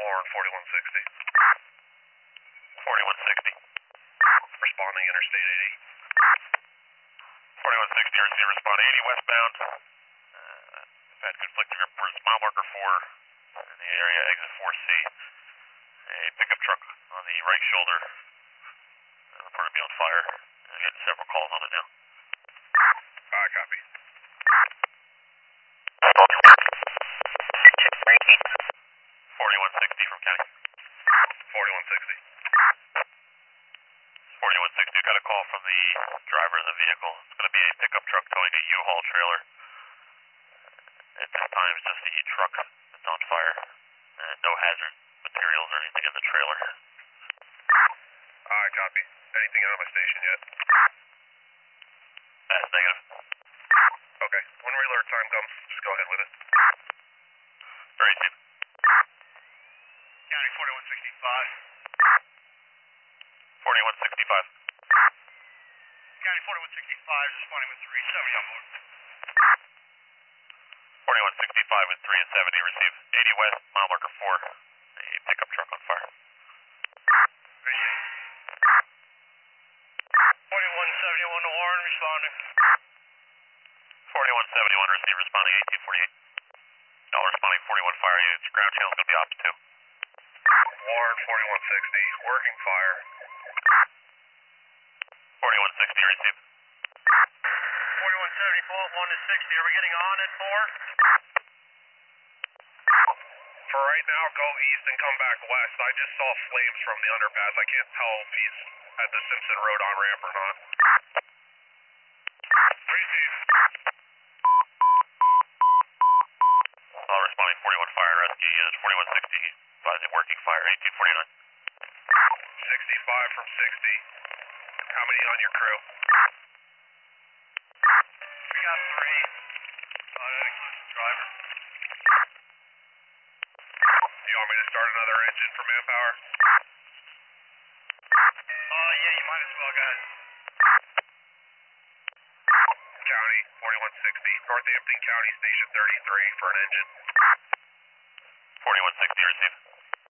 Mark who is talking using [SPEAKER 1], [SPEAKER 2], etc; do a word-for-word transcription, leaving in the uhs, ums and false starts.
[SPEAKER 1] Warren, forty-one sixty.
[SPEAKER 2] forty-one sixty.
[SPEAKER 1] Responding Interstate eighty.
[SPEAKER 2] forty-one sixty, R C respond eighty westbound. Uh, had conflicting reports, mile marker four in the area, exit four C. A pickup truck on the right shoulder. Uh, reported to be on fire. I'm getting several calls on it now.
[SPEAKER 1] Alright, copy.
[SPEAKER 2] forty-one sixty from county.
[SPEAKER 1] forty-one sixty.
[SPEAKER 2] forty-one sixty, got a call from the driver of the vehicle. It's going to be a pickup truck towing a U-Haul trailer. At this time, it's just the truck that's on fire. Uh, no hazard materials or anything in the trailer.
[SPEAKER 1] Alright, copy. Anything on my station yet?
[SPEAKER 2] That's negative.
[SPEAKER 1] Okay. When relert time comes, just go ahead with it.
[SPEAKER 2] Very soon.
[SPEAKER 1] County forty-one sixty-five.
[SPEAKER 2] forty-one sixty-five.
[SPEAKER 1] County forty-one sixty-five, responding with three seventy on board.
[SPEAKER 2] forty-one sixty-five with three and seventy, receive eighty west, mile marker four, a pickup truck on fire.
[SPEAKER 1] forty-one seventy-one to Warren, responding.
[SPEAKER 2] forty-one seventy-one, receive responding eighteen forty-eight. Y'all responding forty-one fire units, ground channel's going to be opposite two.
[SPEAKER 1] Warren, forty-one sixty, working fire.
[SPEAKER 2] forty-one sixty, receive.
[SPEAKER 1] forty-one seventy-four, one to sixty, are we getting on at four? For right now, go east and come back west. I just saw flames from the underpass. I can't tell if he's at the Simpson Road on ramp or not. Receive.
[SPEAKER 2] All responding forty-one fire and rescue units, forty-one sixty, advising working fire, eighteen forty-nine.
[SPEAKER 1] sixty-five from sixty. How many on your crew? We got three. Uh, that includes the driver. Do you want me to start another engine for manpower? Uh, yeah, you might as well, go ahead. County, forty-one sixty, Northampton County, Station thirty-three for an engine.
[SPEAKER 2] forty-one sixty, receive.